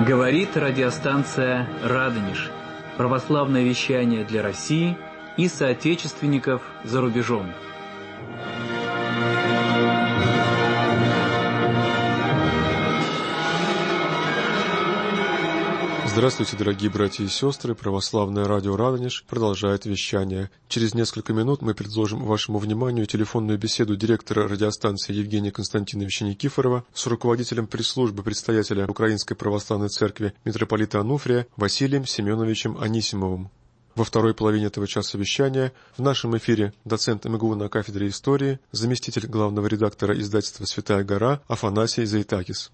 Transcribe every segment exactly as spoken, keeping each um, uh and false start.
Говорит радиостанция «Радонеж». Православное вещание для России и соотечественников за рубежом. Здравствуйте, дорогие братья и сестры! Православное радио «Радонеж» продолжает вещание. Через несколько минут мы предложим вашему вниманию телефонную беседу директора радиостанции Евгения Константиновича Никифорова с руководителем пресс-службы предстоятеля Украинской Православной Церкви митрополита Ануфрия Василием Семеновичем Анисимовым. Во второй половине этого часа вещания в нашем эфире доцент эм гэ у на кафедре истории, заместитель главного редактора издательства «Святая гора» Афанасий Заитакис.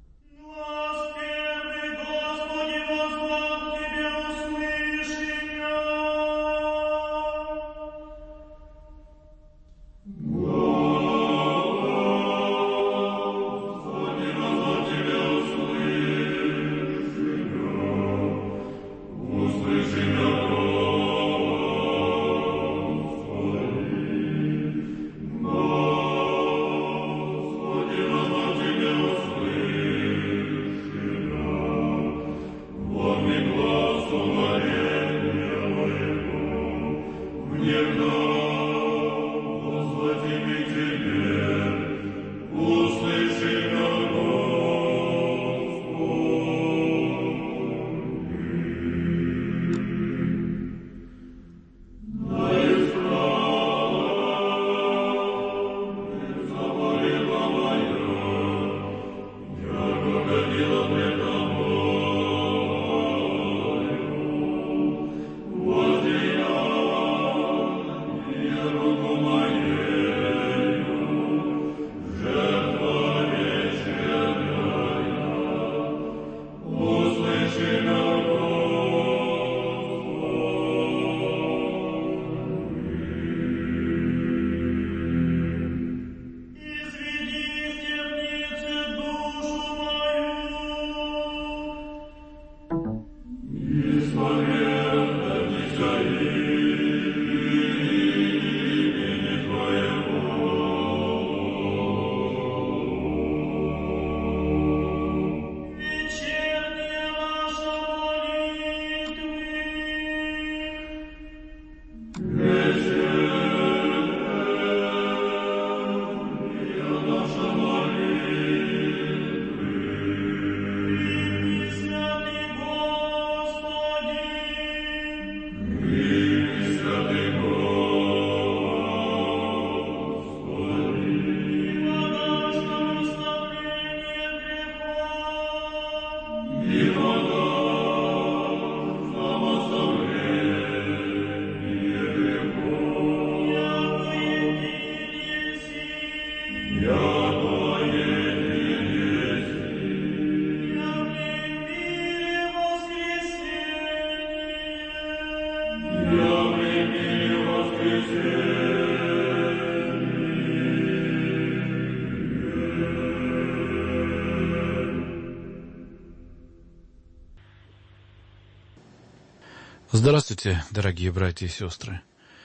Здравствуйте, дорогие братья и сестры.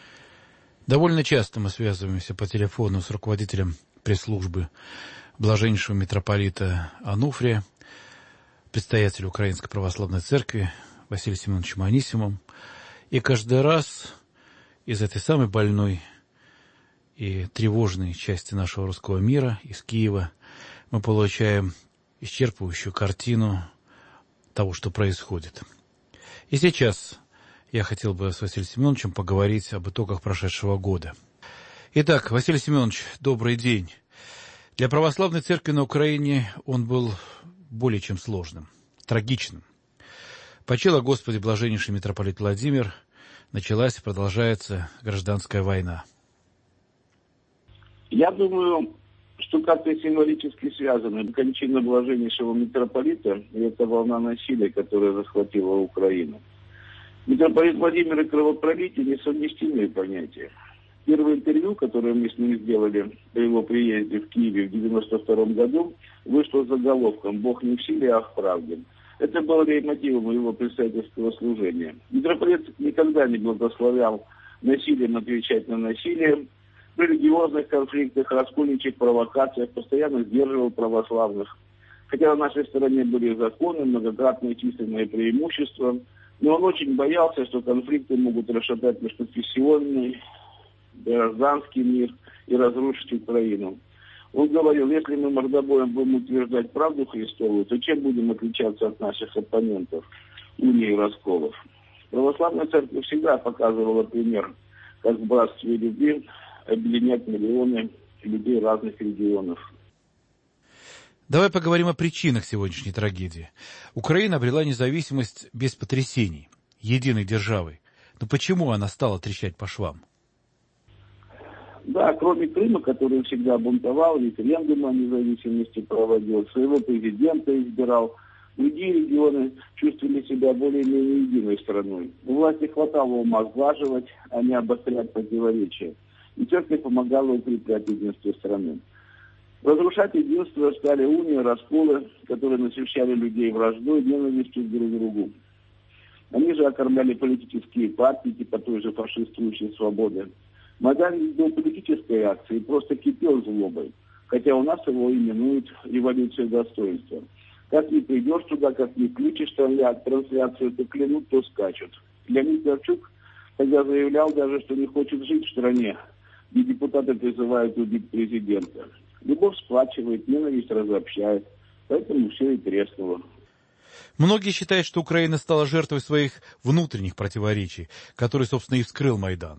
Довольно часто мы связываемся по телефону с руководителем пресс-службы блаженнейшего митрополита Ануфрия, предстоятеля Украинской Православной Церкви Василием Семеновичем Анисимовым. И каждый раз из этой самой больной и тревожной части нашего русского мира, из Киева, мы получаем исчерпывающую картину того, что происходит. И сейчас я хотел бы с Василием Семеновичем поговорить об итогах прошедшего года. Итак, Василий Семенович, добрый день. Для православной церкви на Украине он был более чем сложным, трагичным. Почил о Господе блаженнейший митрополит Владимир, началась и продолжается гражданская война. Я думаю, что как-то символически связаны кончина блаженнейшего митрополита и эта волна насилия, которая захватила Украину. Митрополит Владимир и кровопролитие несовместимые понятия. Первое интервью, которое мы с ним сделали при его приезде в Киеве в девяносто втором году, вышло с заголовком «Бог не в силе, а в правде». Это было лейтмотивом его предстоятельского служения. Митрополит никогда не благословлял насилием отвечать на насилие. При религиозных конфликтах, раскольничьих провокациях постоянно сдерживал православных. хотя на нашей стороне были законы, многократные численные преимущества, но он очень боялся, что конфликты могут расшатать межконфессионный, гражданский мир и разрушить Украину. Он говорил, если мы мордобоем будем утверждать правду Христову, то чем будем отличаться от наших оппонентов, унии и расколов? Православная церковь всегда показывала пример, как в братстве и любви объединять миллионы людей разных регионов. Давай поговорим о причинах сегодняшней трагедии. Украина обрела независимость без потрясений, единой державой. Но почему она стала трещать по швам? Да, кроме Крыма, который всегда бунтовал, референдум о независимости проводил, своего президента избирал, другие регионы чувствовали себя более-менее единой страной. У власти хватало ума сглаживать, а не обострять противоречия. И церковь помогала укреплять единство страны. Разрушать единство стали унии, расколы, которые насыщали людей враждой, ненавистью друг к другу. Они же окормляли политические партии, типа той же фашистующей «Свободы». Майдан был политической акцией, просто кипел злобой, хотя у нас его именуют революцией достоинства. Как ни придешь туда, как ни включишь трансляцию, то клянут, то скачут. Леонид Кравчук тогда заявлял даже, что не хочет жить в стране, где депутаты призывают убить президента. Любовь сплачивает, ненависть разобщает, поэтому все и треснуло. Многие считают, что Украина стала жертвой своих внутренних противоречий, которые, собственно, и вскрыл Майдан.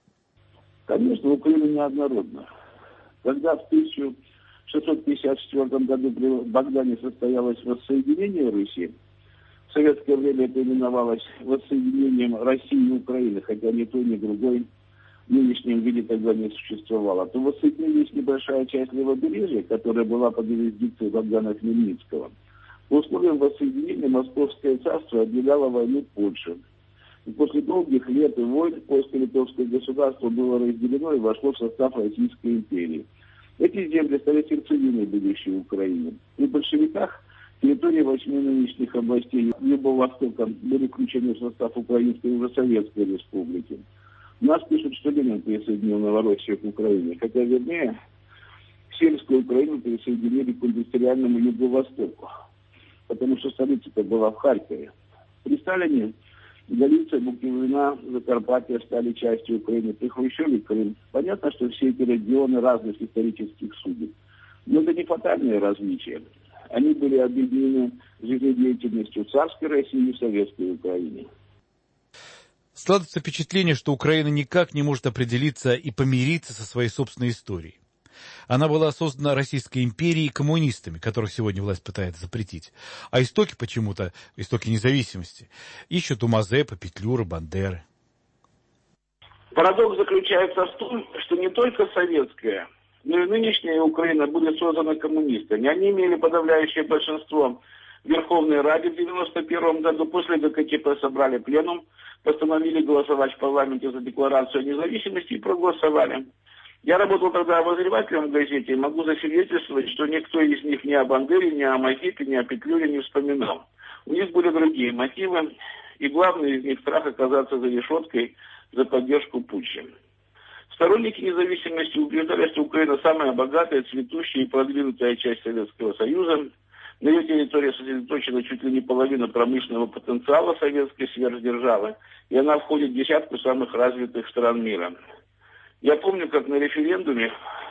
Конечно, Украина неоднородна. Когда в тысяча шестьсот пятьдесят четвёртом году при Богдане состоялось воссоединение Руси, в советское время это именовалось воссоединением России и Украины, хотя ни то, ни другой в нынешнем виде тогда не существовало, то воссоединилась небольшая часть левобережья, которая была под юрисдикцией Богдана Хмельницкого. По условиям воссоединения Московское царство объявляло войну Польше. И после долгих лет и войн польско-литовское государство было разделено и вошло в состав Российской империи. Эти земли стали сердцевиной будущей Украины. При большевиках территории восьми нынешних областей Южного Востока были включены в состав Украинской уже Советской Республики. У нас пишут, что Ленин присоединил Новороссию к Украине, хотя, вернее, сельскую Украину присоединили к индустриальному Юго-Востоку, потому что столица-то была в Харькове. При Сталине Галиция, Буковина, Закарпатье стали частью Украины, при Хрущеве Крым. Понятно, что все эти регионы разных исторических судеб. Но это не фатальные различия. Они были объединены жизнедеятельностью царской России и советской Украины. Складывается впечатление, что Украина никак не может определиться и помириться со своей собственной историей. Она была создана Российской империей коммунистами, которых сегодня власть пытается запретить. А истоки почему-то, истоки независимости, ищут у Мазепы, Петлюры, Бандеры. Парадокс заключается в том, что не только советская, но и нынешняя Украина были созданы коммунистами. Они имели подавляющее большинство в Верховной Раде в девяносто первом году. После ГКЧП собрали пленум, постановили голосовать в парламенте за декларацию о независимости и проголосовали. Я работал тогда обозревателем в газете и могу засвидетельствовать, что никто из них ни о Бандере, ни о Мазепе, ни о Петлюре не вспоминал. У них были другие мотивы, и главный из них страх оказаться за решеткой за поддержку путча. Сторонники независимости убеждали, что Украина самая богатая, цветущая и продвинутая часть Советского Союза. На ее территории сосредоточена чуть ли не половина промышленного потенциала советской сверхдержавы, и она входит в десятку самых развитых стран мира. Я помню, как на референдуме,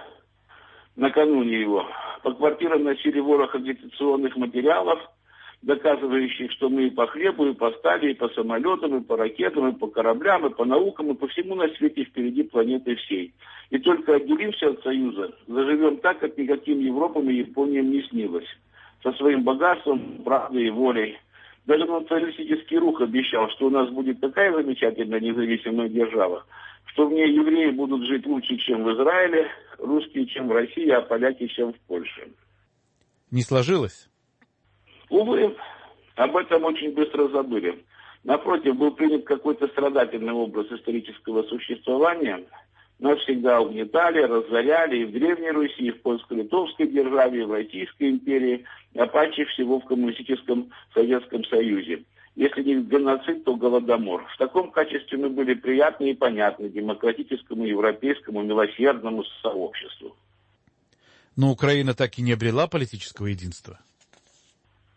накануне его, по квартирам носили ворох агитационных материалов, доказывающих, что мы и по хлебу, и по стали, и по самолетам, и по ракетам, и по кораблям, и по наукам, и по всему на свете впереди планеты всей. И только отделимся от Союза, заживем так, как никаким Европам и Япониям не снилось. Со своим богатством, правдой и волей. Даже националистический рух обещал, что у нас будет такая замечательная независимая держава, что в ней евреи будут жить лучше, чем в Израиле, русские, чем в России, а поляки, чем в Польше. Не сложилось? Увы, об этом очень быстро забыли. Напротив, был принят какой-то страдательный образ исторического существования. Нас всегда угнетали, разоряли и в Древней Руси, и в польско-литовской державе, и в Российской империи, а паче всего в коммунистическом Советском Союзе. Если не геноцид, то голодомор. В таком качестве мы были приятны и понятны демократическому, европейскому, милосердному сообществу. Но Украина так и не обрела политического единства.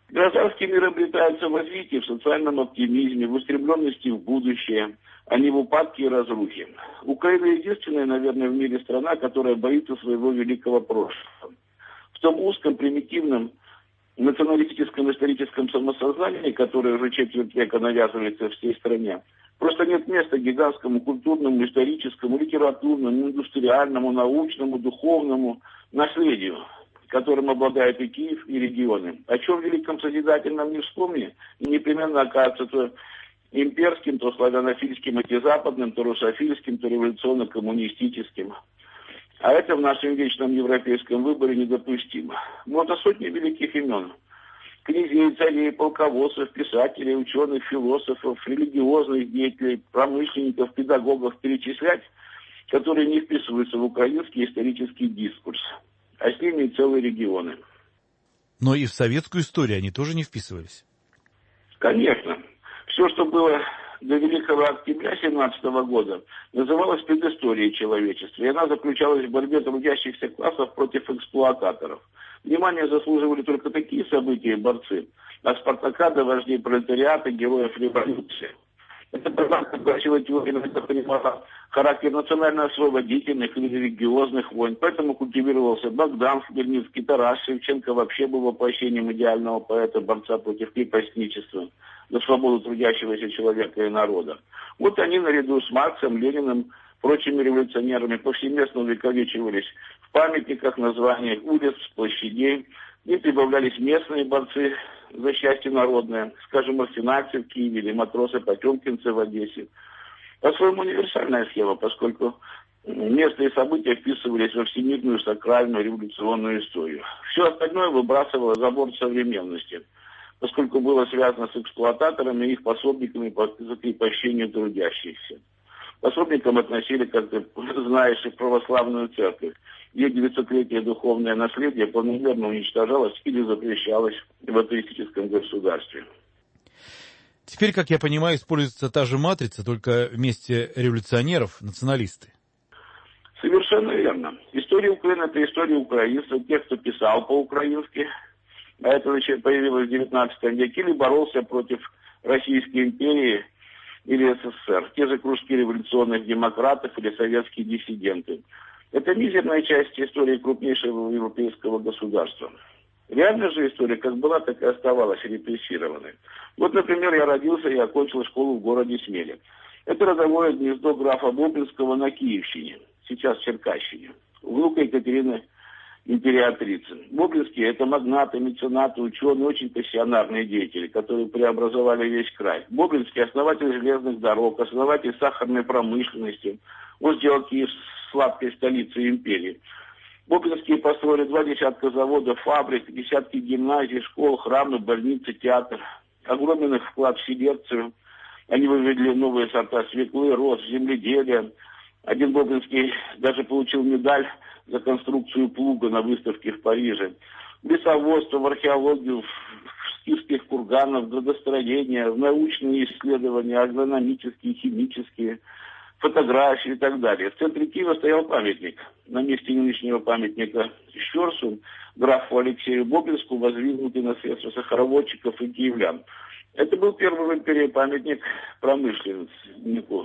Гражданский мир обретается в развитии, в социальном оптимизме, в устремленности в будущее, а не в упадке и разрухе. Украина единственная, наверное, в мире страна, которая боится своего великого прошлого. В том узком, примитивном, националистическом историческом самосознании, которое уже четверть века навязывается всей стране, просто нет места гигантскому культурному, историческому, литературному, индустриальному, научному, духовному наследию, которым обладают и Киев, и регионы. О чем в великом созидательном не вспомни, и непременно окажется то имперским, то славянофильским, то западным, то русофильским, то революционно-коммунистическим. А это в нашем вечном европейском выборе недопустимо. Можно сотни великих имен. Князей, царей, полководцев, писателей, ученых, философов, религиозных деятелей, промышленников, педагогов перечислять, которые не вписываются в украинский исторический дискурс. А с ними и целые регионы. Но и в советскую историю они тоже не вписывались? Конечно. Все, что было до Великого Октября семнадцатого года, называлось предысторией человечества. И она заключалась в борьбе трудящихся классов против эксплуататоров. Внимание заслуживали только такие события и борцы, от Спартака до вождей пролетариата, героев революции. Эта борьба, как гласила теория, это принимала характер национально-освободительных или религиозных войн. Поэтому культивировался Богдан Хмельницкий, Тарас Шевченко вообще был воплощением идеального поэта, борца против крепостничества, за свободу трудящегося человека и народа. Вот они наряду с Марксом, Лениным, прочими революционерами повсеместно увековечивались в памятниках, названиях улиц, площадей. И прибавлялись местные борцы за счастье народное, скажем, арсенальцы в Киеве или матросы-потемкинцы в Одессе. По-своему универсальная схема, поскольку местные события вписывались во всемирную сакральную революционную историю. Все остальное выбрасывало за борт современности, поскольку было связано с эксплуататорами и их пособниками по закрепощению трудящихся. Пособникам относили, как ты знаешь, и православную церковь. Ее девятисотлетнее духовное наследие планомерно уничтожалось или запрещалось в атеистическом государстве. Теперь, как я понимаю, используется та же матрица, только вместе революционеров националисты. Совершенно верно. История Украины – это история украинцев, тех, кто писал по-украински, а это появилось в девятнадцатом веке, или боролся против Российской империи или СССР, те же кружки революционных демократов или советские диссиденты. Это мизерная часть истории крупнейшего европейского государства. Реальная же история как была, так и оставалась репрессированной. Вот, например, я родился и окончил школу в городе Смеле. Это родовое гнездо графа Бобринского на Киевщине, сейчас в Черкащине, внука Екатерины императрицы. Бобринские – это магнаты, меценаты, ученые, очень пассионарные деятели, которые преобразовали весь край. Бобринский – основатель железных дорог, основатель сахарной промышленности. Он сделал Киев сладкой столицей империи. Бобринские построили два десятка заводов, фабрик, десятки гимназий, школ, храмы, больницы, театр. Огромен их вклад в селекцию. Они вывели новые сорта свеклы, роз, земледелия. Один Бобринский даже получил медаль за конструкцию плуга на выставке в Париже. В лесоводство, в археологию, в скифских курганах, в градостроение, в научные исследования, агрономические, химические, фотографии и так далее. В центре Киева стоял памятник. На месте нынешнего памятника Щерсу, графу Алексею Бобринскому, воздвигнутый на средства сахароводчиков и киевлян. Это был первый в империи памятник промышленнику.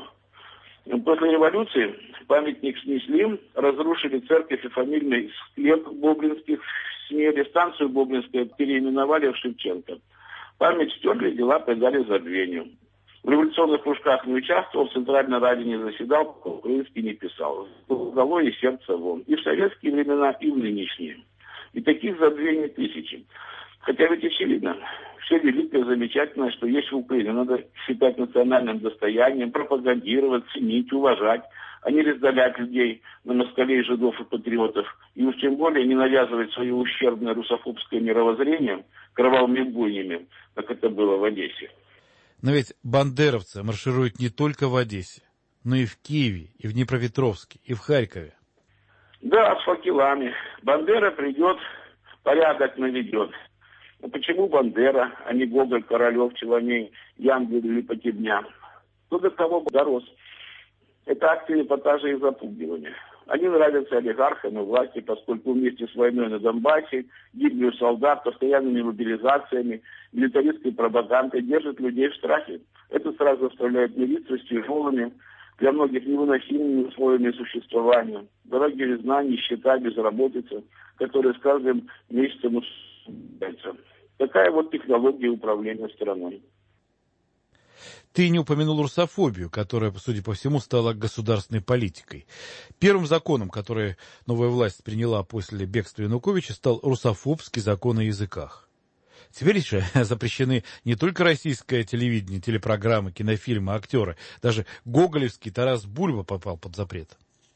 После революции памятник снесли, разрушили церковь и фамильный склеп Бобринских в Смеле, станцию Бобринскую переименовали в Шевченко. Память стерли, дела предали забвению. В революционных кружках не участвовал, в Центральной Раде не заседал, по-украински не писал. Головой и сердце вон. И в советские времена, и в нынешние. И таких забвений тысячи. Хотя ведь очевидно, все великое, замечательное, что есть в Украине, надо считать национальным достоянием, пропагандировать, ценить, уважать, а не раздалять людей на москалей, жидов и патриотов. И уж тем более не навязывать свое ущербное русофобское мировоззрение кровавыми бойнями, как это было в Одессе. Но ведь бандеровцы маршируют не только в Одессе, но и в Киеве, и в Днепропетровске, и в Харькове. Да, с факелами. Бандера придет, порядок наведет. Но почему Бандера, а не Гоголь, Королев, Челомей, Янгель или Потебня? Кто до того дорос? Это акты эпатажа и запугивания. Они нравятся олигархам и власти, поскольку вместе с войной на Донбассе, гибелью солдат, постоянными мобилизациями, милитаристской пропагандой держат людей в страхе. Это сразу заставляет мириться с тяжелыми, для многих невыносимыми условиями существования. Дорогие знаний, нищета, безработица, которые с каждым месяцем усугубляются. Такая вот технология управления страной. Ты не упомянул русофобию, которая, судя по всему, стала государственной политикой. Первым законом, который новая власть приняла после бегства Януковича, стал русофобский закон о языках. Теперь же запрещены не только российское телевидение, телепрограммы, кинофильмы, актеры. Даже гоголевский Тарас Бульба попал под запрет.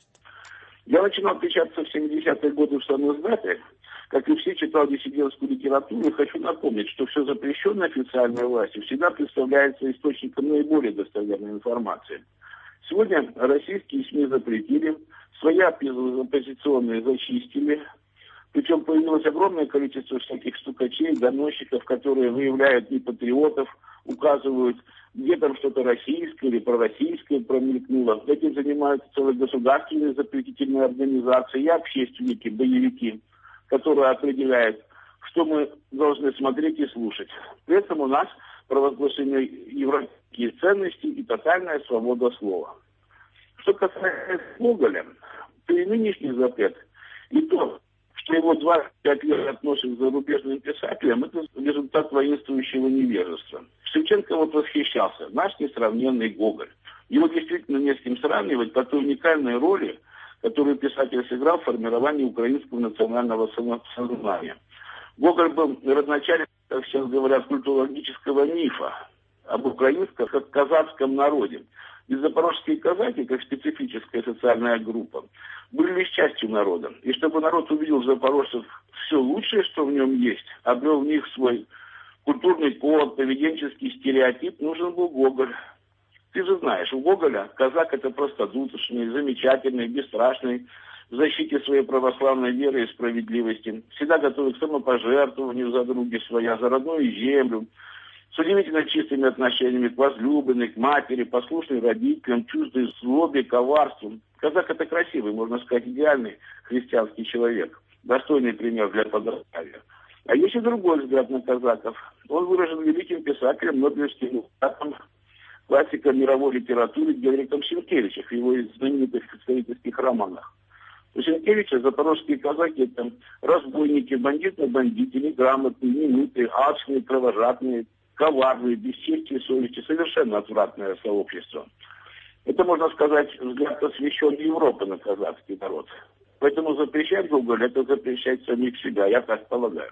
Я начинал печататься в семидесятые годы в самоиздате. Как и все, читал диссидентскую литературу, и хочу напомнить, что все запрещенное официальной властью всегда представляется источником наиболее достоверной информации. Сегодня российские СМИ запретили, свои оппозиционные зачистили, причем появилось огромное количество всяких стукачей, доносчиков, которые выявляют непатриотов, указывают, где там что-то российское или пророссийское промелькнуло. Этим занимаются целые государственные запретительные организации и общественники, боевики, которые определяют, что мы должны смотреть и слушать. При этом у нас провозглашены европейские ценности и тотальная свобода слова. Что касается Гоголя, то и нынешний запрет, и то, что его двадцать пять лет относят к зарубежным писателям, это результат воинствующего невежества. Шевченко вот восхищался. Наш несравненный Гоголь. Его действительно не с кем сравнивать по той уникальной роли, которую писатель сыграл в формировании украинского национального сознания. Гоголь был родоначальником, как сейчас говорят, культурологического мифа об украинском, как казацком народе. И запорожские казаки, как специфическая социальная группа, были лишь частью народа. И чтобы народ увидел в запорожцев все лучшее, что в нем есть, обрел в них свой культурный код, поведенческий стереотип, нужен был Гоголь. Ты же знаешь, у Гоголя казак это простодушный, замечательный, бесстрашный, в защите своей православной веры и справедливости, всегда готовый к самопожертвованию за други своя, за родную землю, с удивительно чистыми отношениями к возлюбленной, к матери, послушный родителям, чуждой злобе, коварству. Казак это красивый, можно сказать, идеальный христианский человек, достойный пример для подражания. А есть и другой взгляд на казаков. Он выражен великим писателем, нобелевским лауреатом, классиком мировой литературы Генрихом Сенкевичем в его знаменитых исторических романах. У Сенкевича запорожские казаки – это разбойники, бандиты-бандиты, неграмотные, немытые, алчные, кровожадные, коварные, без чести и совести, совершенно отвратное сообщество. Это, можно сказать, взгляд посвященный Европы на казахский народ. Поэтому запрещать Гоголь – это запрещать самих себя, я так полагаю.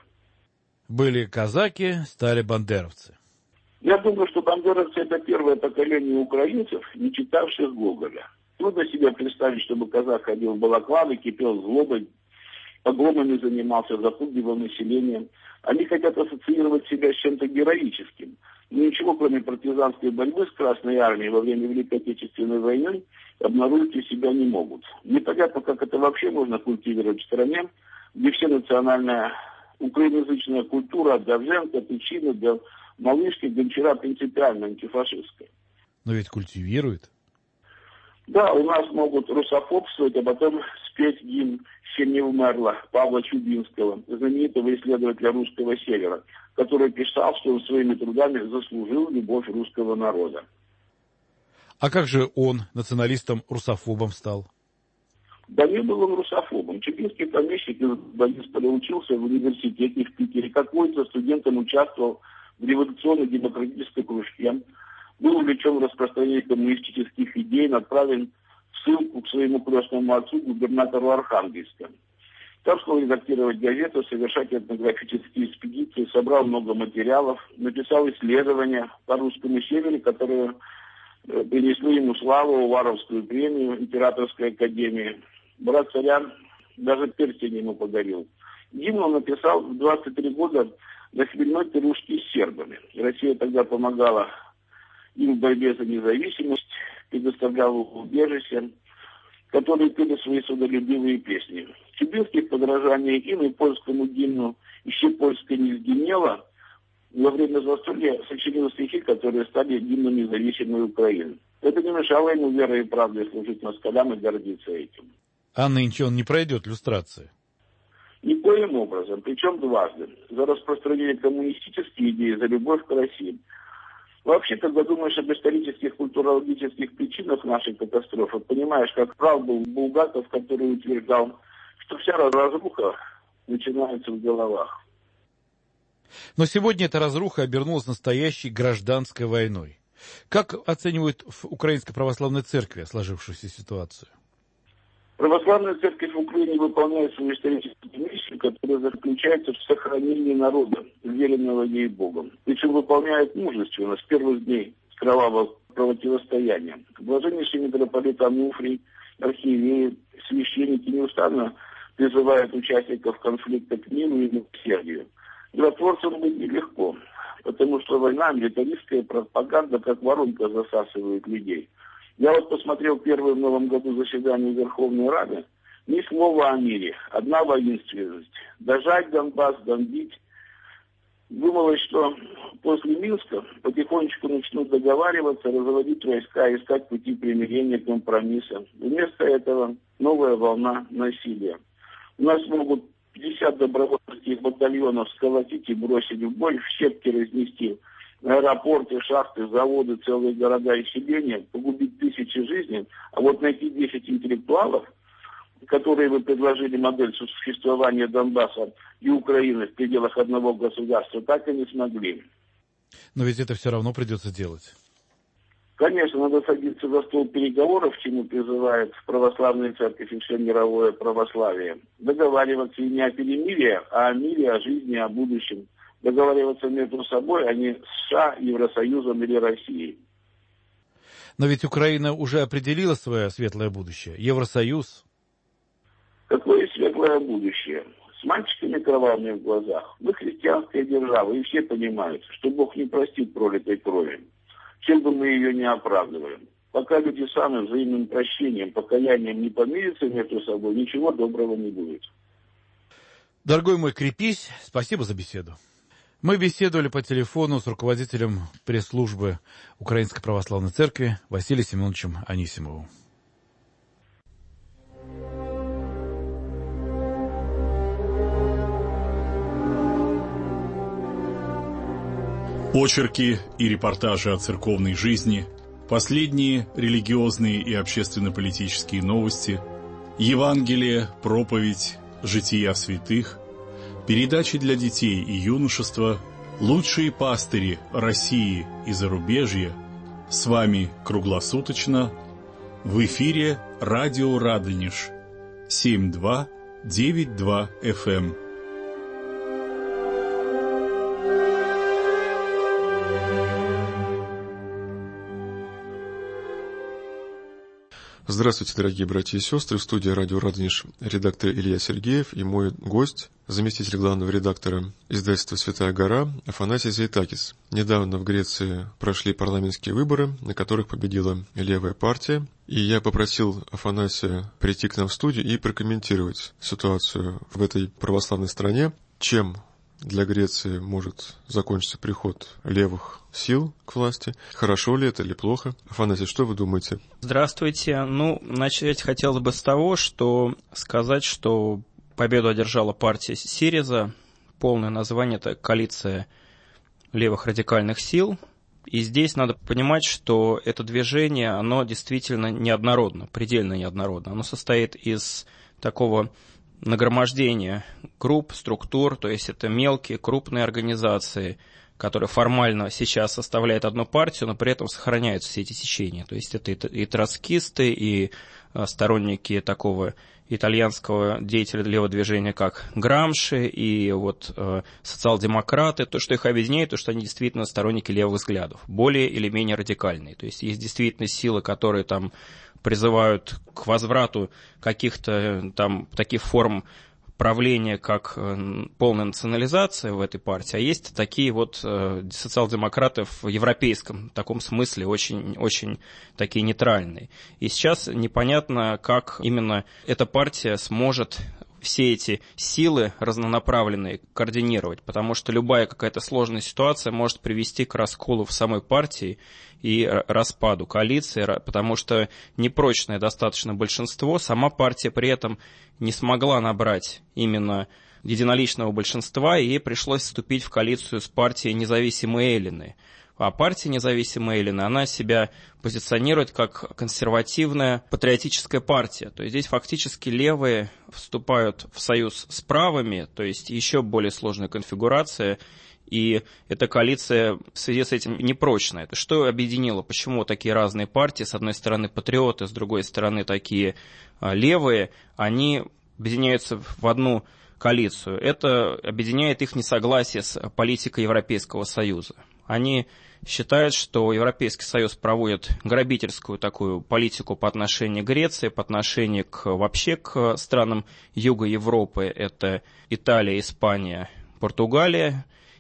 Были казаки, стали бандеровцы. Я думаю, что бандеровцы – это первое поколение украинцев, не читавших Гоголя. Трудно себе представить, чтобы казак ходил в балаклавы, кипел злобой, погромами занимался, запугивал население. Они хотят ассоциировать себя с чем-то героическим. Но ничего, кроме партизанской борьбы с Красной Армией во время Великой Отечественной войны, обнаружить у себя не могут. Непонятно, как это вообще можно культивировать в стране, где вся национальная украиноязычная культура от Довженко, Тычины до Малышки, Гончара принципиально антифашистская. Но ведь культивирует. Да, у нас могут русофобствовать, а потом спеть гимн «Ще не умерла» Павла Чубинского, знаменитого исследователя русского севера, который писал, что он своими трудами заслужил любовь русского народа. А как же он националистом-русофобом стал? Да не был он русофобом. Чубинский помещик из Борисполя учился в университете в Питере. Как водится, студентом участвовал в революционно-демократической кружке. Был увлечен распространением коммунистических идей, направлен в ссылку к своему крестному отцу, губернатору Архангельска. Там стал редактировать газету, совершать этнографические экспедиции, собрал много материалов, написал исследования по русскому северу, которые принесли ему славу, Уваровскую премию Императорской академии. Брат царя даже перстень ему подарил. Гимн он написал в двадцать три года на хмельной пирушке с сербами. Россия тогда помогала им в борьбе за независимость, предоставляла убежище, которые пели свои судолюбивые песни. Чубинский в подражании им и польскому гимну «Еще польская не сгинела» во время застолья сочинил стихи, которые стали гимном независимой Украины. Это не мешало ему верой и правдой служить москалям и гордиться этим. А нынче он не пройдет люстрации? Никоим образом, причем дважды. За распространение коммунистических идей, за любовь к России. Вообще, когда думаешь об исторических, культурологических причинах нашей катастрофы, понимаешь, как прав был Булгаков, который утверждал, что вся разруха начинается в головах. Но сегодня эта разруха обернулась настоящей гражданской войной. Как оценивают в Украинской Православной Церкви сложившуюся ситуацию? Православная церковь в Украине выполняет свою историческую миссию, которая заключается в сохранении народа, веренного ей Богом. Причем выполняет мужественно, с первых дней кровавого противостояния. Блаженнейший митрополит Ануфрий, архиереи, священники неустанно призывают участников конфликта к миру и милосердию. Миротворцам быть нелегко, потому что война, милитаристская пропаганда, как воронка, засасывает людей. Я вот посмотрел первое в новом году заседание Верховной Рады. Ни слова о мире, одна воинственность. Дожать Донбасс, бомбить. Думалось, что после Минска потихонечку начнут договариваться, разводить войска, искать пути примирения, компромисса. Вместо этого новая волна насилия. У нас могут пятьдесят добровольческих батальонов сколотить и бросить в бой, в щепки разнести. Аэропорты, шахты, заводы, целые города и селения, погубить тысячи жизней, а вот найти десять интеллектуалов, которые вы предложили модель существования Донбасса и Украины в пределах одного государства, так и не смогли. Но ведь это все равно придется делать. Конечно, надо садиться за стол переговоров, к чему призывает православная церковь и все мировое православие. Договариваться и не о перемирии, а о мире, о жизни, о будущем. Договариваться между собой, а не с США, Евросоюзом или Россией. Но ведь Украина уже определила свое светлое будущее. Евросоюз. Какое светлое будущее? С мальчиками кровавыми в глазах. Мы христианская держава, и все понимают, что Бог не простит пролитой крови. Чем бы мы ее не оправдываем. Пока люди сами взаимным прощением, покаянием не помирятся между собой, ничего доброго не будет. Дорогой мой, крепись. Спасибо за беседу. Мы беседовали по телефону с руководителем пресс-службы Украинской Православной Церкви Василием Семеновичем Анисимовым. Очерки и репортажи о церковной жизни, последние религиозные и общественно-политические новости, Евангелие, проповедь, жития святых, передачи для детей и юношества, лучшие пастыри России и зарубежья. С вами круглосуточно в эфире радио Радонеж семь два девять два эф эм. Здравствуйте, дорогие братья и сестры. В студии радио Радонеж редактор Илья Сергеев и мой гость, заместитель главного редактора издательства «Святая гора» Афанасий Заитакис. Недавно в Греции прошли парламентские выборы, на которых победила левая партия. И я попросил Афанасия прийти к нам в студию и прокомментировать ситуацию в этой православной стране, чем для Греции может закончиться приход левых сил к власти. Хорошо ли это или плохо? Афанасий, что вы думаете? Здравствуйте. Ну, начать хотелось бы с того, что сказать, что победу одержала партия Сириза. Полное название – это коалиция левых радикальных сил. И здесь надо понимать, что это движение, оно действительно неоднородно, предельно неоднородно. Оно состоит из такого нагромождение групп, структур, то есть это мелкие, крупные организации, которые формально сейчас составляют одну партию, но при этом сохраняются все эти течения. То есть это и троцкисты, и сторонники такого итальянского деятеля левого движения, как Грамши, и вот э, социал-демократы. То, что их объединяет, то, что они действительно сторонники левых взглядов, более или менее радикальные. То есть есть действительно силы, которые там призывают к возврату каких-то там таких форм правления, как полная национализация в этой партии, а есть такие вот э, социал-демократы в европейском таком смысле, очень, очень такие нейтральные. И сейчас непонятно, как именно эта партия сможет все эти силы разнонаправленные координировать, потому что любая какая-то сложная ситуация может привести к расколу в самой партии и распаду коалиции, потому что непрочное достаточно большинство, сама партия при этом не смогла набрать именно единоличного большинства, и ей пришлось вступить в коалицию с партией «Независимые эллины». А партия «Независимые эллины», она себя позиционирует как консервативная патриотическая партия. То есть здесь фактически левые вступают в союз с правыми, то есть еще более сложная конфигурация, и эта коалиция в связи с этим непрочная. Это что объединило? Почему такие разные партии, с одной стороны патриоты, с другой стороны такие левые, они объединяются в одну коалицию? Это объединяет их несогласие с политикой Европейского Союза. Они считают, что Европейский Союз проводит грабительскую такую политику по отношению к Греции, по отношению к, вообще к странам Юга Европы, это Италия, Испания, Португалия,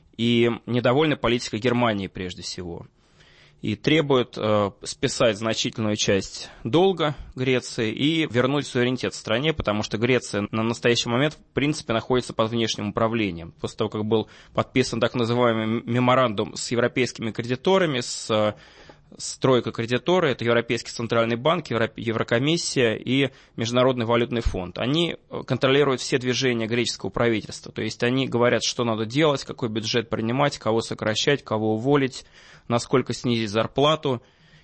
и недовольны политикой Германии прежде всего. И требуют э, списать значительную часть долга Греции и вернуть суверенитет в стране, потому что Греция на настоящий момент в принципе находится под внешним управлением. После того, как был подписан так называемый меморандум с европейскими кредиторами, с, с тройкой кредиторы, это Европейский Центральный банк, Евро, Еврокомиссия и Международный валютный фонд. Они контролируют все движения греческого правительства, то есть они говорят, что надо делать, какой бюджет принимать, кого сокращать, кого уволить, насколько снизить зарплату.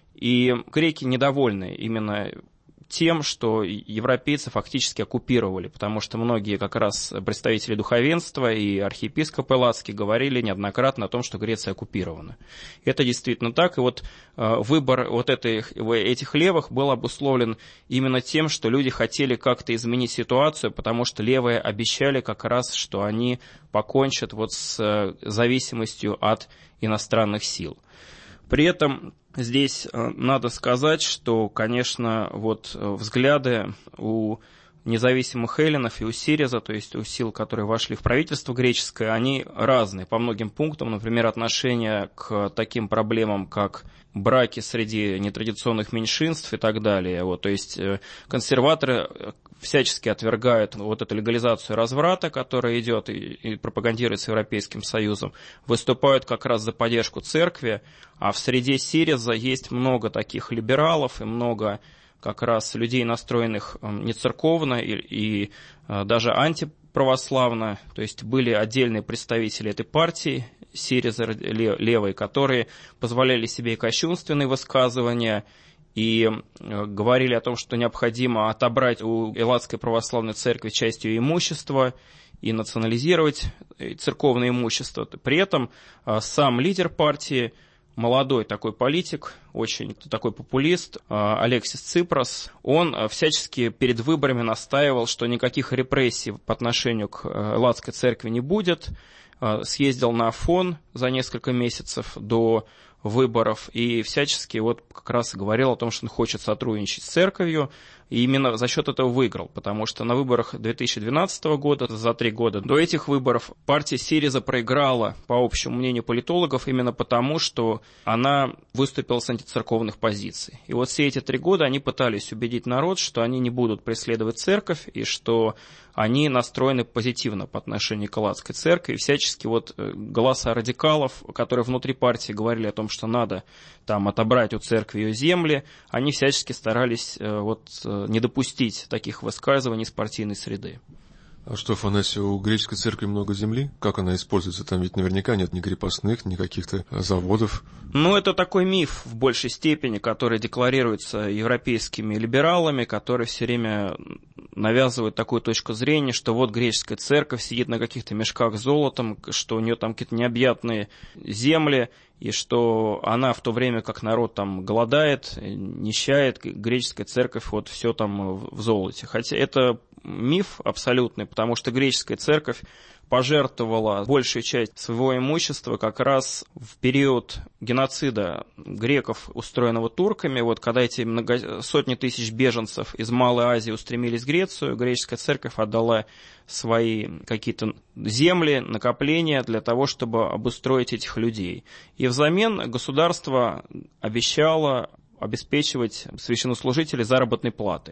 И греки недовольны именно тем, что европейцы фактически оккупировали, потому что многие как раз представители духовенства и архиепископ Элладский говорили неоднократно о том, что Греция оккупирована. Это действительно так, и вот э, выбор вот этих, этих левых был обусловлен именно тем, что люди хотели как-то изменить ситуацию, потому что левые обещали как раз, что они покончат вот с зависимостью от иностранных сил. При этом здесь надо сказать, что, конечно, вот взгляды у независимых эллинов и у Сириза, то есть у сил, которые вошли в правительство греческое, они разные по многим пунктам. Например, отношение к таким проблемам, как браки среди нетрадиционных меньшинств и так далее. Вот, то есть консерваторы всячески отвергают вот эту легализацию разврата, которая идет и, и пропагандируется Европейским Союзом, выступают как раз за поддержку церкви, а в среде Сириза есть много таких либералов и много как раз людей, настроенных не церковно и, и даже антиправославно, то есть были отдельные представители этой партии, Сириза левой, которые позволяли себе и кощунственные высказывания, и говорили о том, что необходимо отобрать у Элладской православной церкви часть ее имущества и национализировать церковное имущество. При этом сам лидер партии, молодой такой политик, очень такой популист, Алексис Ципрос, он всячески перед выборами настаивал, что никаких репрессий по отношению к Элладской церкви не будет, съездил на Афон за несколько месяцев до выборов и всячески вот как раз говорил о том, что он хочет сотрудничать с церковью, и именно за счет этого выиграл, потому что на выборах две тысячи двенадцатого года, за три года до этих выборов, партия Сириза проиграла, по общему мнению политологов, именно потому, что она выступила с антицерковных позиций. И вот все эти три года они пытались убедить народ, что они не будут преследовать церковь, и что они настроены позитивно по отношению к Элладской церкви, и всячески вот голоса радикалов, которые внутри партии говорили о том, что надо там отобрать у церкви ее земли, они всячески старались вот не допустить таких высказываний из партийной среды. А что, Афанасий, у греческой церкви много земли? Как она используется? Там ведь наверняка нет ни крепостных, ни каких-то заводов. Ну, это такой миф в большей степени, который декларируется европейскими либералами, которые все время навязывают такую точку зрения, что вот греческая церковь сидит на каких-то мешках с золотом, что у нее там какие-то необъятные земли, и что она в то время, как народ там голодает, нищает, греческая церковь вот все там в золоте. Хотя это миф абсолютный, потому что греческая церковь пожертвовала большую часть своего имущества как раз в период геноцида греков, устроенного турками. Вот когда эти много... сотни тысяч беженцев из Малой Азии устремились в Грецию, греческая церковь отдала свои какие-то земли, накопления для того, чтобы обустроить этих людей. И взамен государство обещало обеспечивать священнослужителей заработной платой.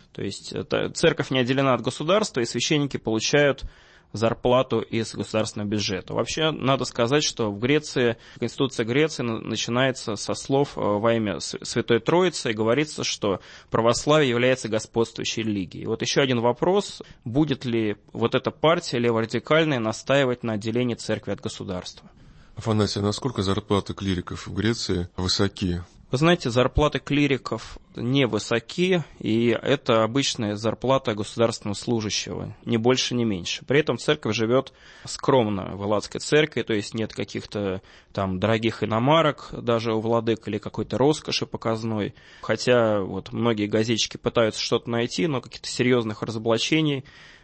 То есть это, церковь не отделена от государства, и священники получают зарплату из государственного бюджета. Вообще, надо сказать, что в Греции, Конституция Греции начинается со слов во имя Святой Троицы, и говорится, что православие является господствующей религией. И вот еще один вопрос, будет ли вот эта партия леворадикальная настаивать на отделении церкви от государства? Афанасий, насколько зарплаты клириков в Греции высоки? Вы знаете, зарплаты клириков невысоки, и это обычная зарплата государственного служащего, ни больше, ни меньше. При этом церковь живет скромно в Элладской церкви, то есть нет каких-то там дорогих иномарок даже у владык или какой-то роскоши показной. Хотя вот многие газетчики пытаются что-то найти, но каких-то серьезных разоблачений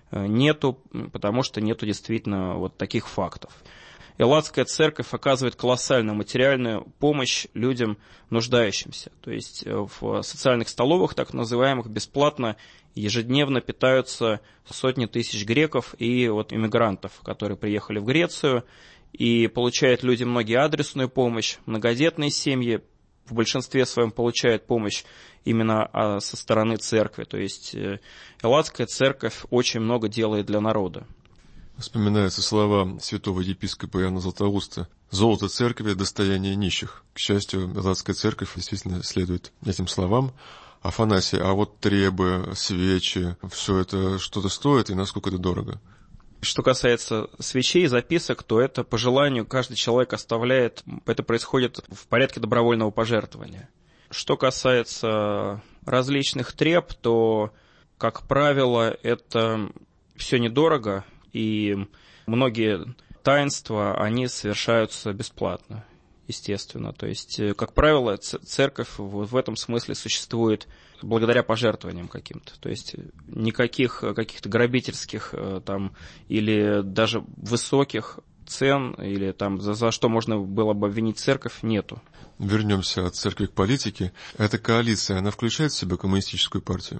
нету, потому что нету действительно вот таких фактов. Элладская церковь оказывает колоссальную материальную помощь людям нуждающимся. То есть в социальных столовых, так называемых, бесплатно ежедневно питаются сотни тысяч греков и вот иммигрантов, которые приехали в Грецию, и получают люди многие адресную помощь, многодетные семьи в большинстве своем получают помощь именно со стороны церкви. То есть Элладская церковь очень много делает для народа. Вспоминаются слова святого епископа Иоанна Златоуста: «Золото церкви – достояние нищих». К счастью, Элладская церковь действительно следует этим словам. Афанасий, а вот требы, свечи, все это что-то стоит и насколько это дорого? Что касается свечей и записок, то это по желанию каждый человек оставляет, это происходит в порядке добровольного пожертвования. Что касается различных треб, то, как правило, это все недорого, и многие таинства, они совершаются бесплатно, естественно. То есть, как правило, церковь в этом смысле существует благодаря пожертвованиям каким-то. То есть, никаких каких-то грабительских там, или даже высоких цен, или там за, за что можно было бы обвинить церковь, нету. Вернемся от церкви к политике. Эта коалиция, она включает в себя коммунистическую партию?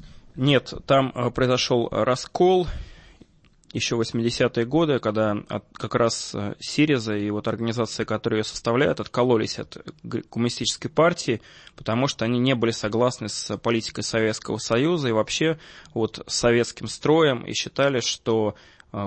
Нет, там произошел раскол. Еще в восьмидесятые годы, когда как раз Сириза и вот организации, которые ее составляют, откололись от коммунистической партии, потому что они не были согласны с политикой Советского Союза и вообще вот с советским строем, и считали, что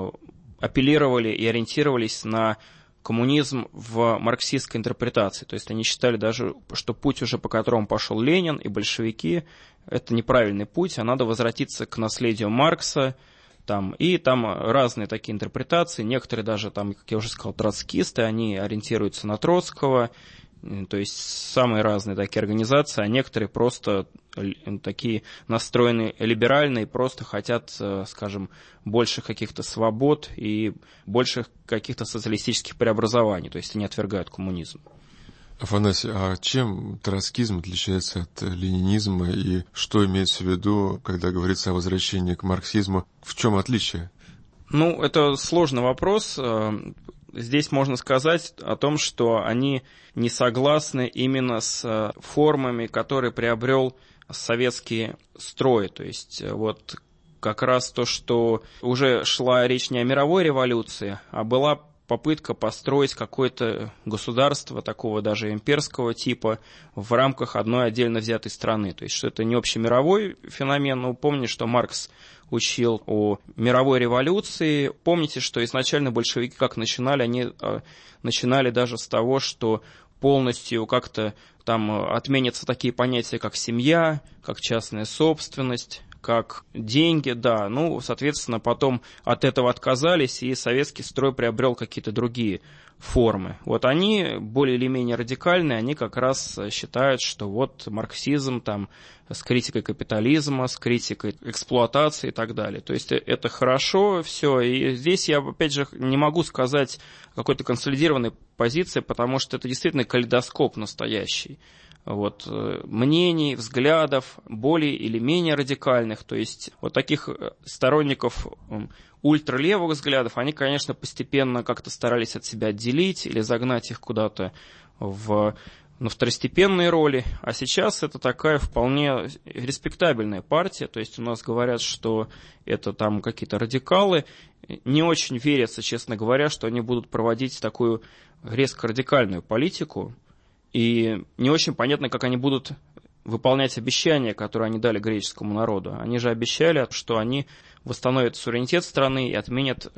апеллировали и ориентировались на коммунизм в марксистской интерпретации. То есть они считали даже, что путь уже, по которому пошел Ленин и большевики, это неправильный путь, а надо возвратиться к наследию Маркса. Там, и там разные такие интерпретации, некоторые даже, там, как я уже сказал, троцкисты, они ориентируются на Троцкого, то есть самые разные такие организации, а некоторые просто такие настроенные либеральные, просто хотят, скажем, больших каких-то свобод и больших каких-то социалистических преобразований, то есть они отвергают коммунизм. Афанасий, а чем троцкизм отличается от ленинизма и что имеется в виду, когда говорится о возвращении к марксизму? В чем отличие? Ну, это сложный вопрос. Здесь можно сказать о том, что они не согласны именно с формами, которые приобрел советский строй. То есть вот как раз то, что уже шла речь не о мировой революции, а была попытка построить какое-то государство такого даже имперского типа в рамках одной отдельно взятой страны. То есть, что это не общемировой феномен. Но помните, что Маркс учил о мировой революции. Помните, что изначально большевики как начинали, они э, начинали даже с того, что полностью как-то там отменятся такие понятия, как семья, как частная собственность, как деньги, да, ну, соответственно, потом от этого отказались, и советский строй приобрел какие-то другие формы. Вот они более или менее радикальные, они как раз считают, что вот марксизм там с критикой капитализма, с критикой эксплуатации и так далее. То есть это хорошо все, и здесь я, опять же, не могу сказать какой-то консолидированной позиции, потому что это действительно калейдоскоп настоящий. Вот, мнений, взглядов, более или менее радикальных. То есть вот таких сторонников ультралевых взглядов, они, конечно, постепенно как-то старались от себя отделить или загнать их куда-то в, на второстепенные роли. А сейчас это такая вполне респектабельная партия. То есть у нас говорят, что это там какие-то радикалы. Не очень верится, честно говоря, что они будут проводить такую резко радикальную политику. И не очень понятно, как они будут выполнять обещания, которые они дали греческому народу. Они же обещали, что они восстановят суверенитет страны и отменят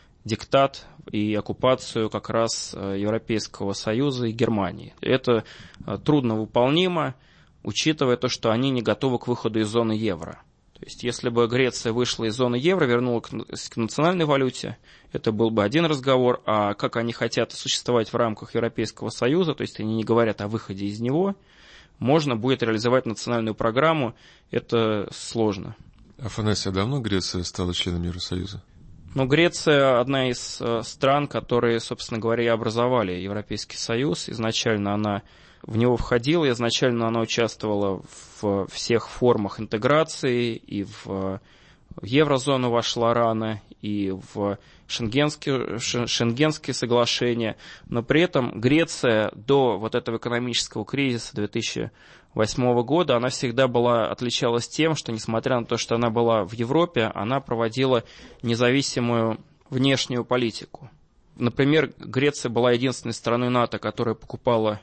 диктат и оккупацию как раз Европейского Союза и Германии. Это трудно выполнимо, учитывая то, что они не готовы к выходу из зоны евро. То есть, если бы Греция вышла из зоны евро, вернулась к национальной валюте, это был бы один разговор, а как они хотят существовать в рамках Европейского Союза, то есть они не говорят о выходе из него, можно будет реализовать национальную программу, это сложно. Афанасий, а давно Греция стала членом Евросоюза? Ну, Греция одна из стран, которые, собственно говоря, и образовали Европейский Союз. Изначально она в него входила, изначально она участвовала в всех формах интеграции, и в еврозону вошла рано, и в шенгенские, шенгенские соглашения. Но при этом Греция до вот этого экономического кризиса две тысячи восьмого года, она всегда была, отличалась тем, что, несмотря на то, что она была в Европе, она проводила независимую внешнюю политику. Например, Греция была единственной страной НАТО, которая покупала